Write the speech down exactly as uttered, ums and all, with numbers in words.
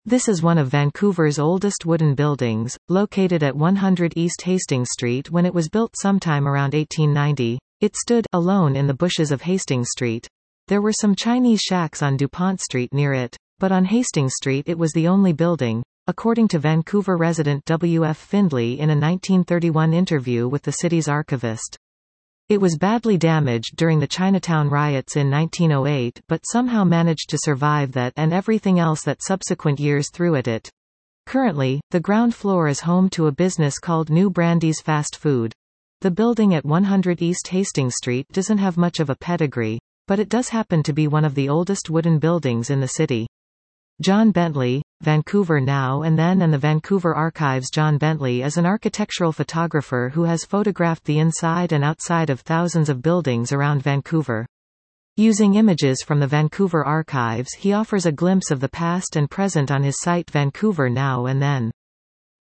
This is one of Vancouver's oldest wooden buildings, located at one hundred East Hastings Street. When it was built sometime around eighteen ninety, it stood alone in the bushes of Hastings Street. There were some Chinese shacks on DuPont Street near it, but on Hastings Street it was the only building, according to Vancouver resident W F Findlay in a nineteen thirty-one interview with the city's archivist. It was badly damaged during the Chinatown riots in nineteen oh eight but somehow managed to survive that and everything else that subsequent years threw at it. Currently, the ground floor is home to a business called New Brandy's Fast Food. The building at one hundred East Hastings Street doesn't have much of a pedigree, but it does happen to be one of the oldest wooden buildings in the city. John Bentley, Vancouver Now and Then and the Vancouver Archives. John Bentley is an architectural photographer who has photographed the inside and outside of thousands of buildings around Vancouver. Using images from the Vancouver Archives, he offers a glimpse of the past and present on his site Vancouver Now and Then.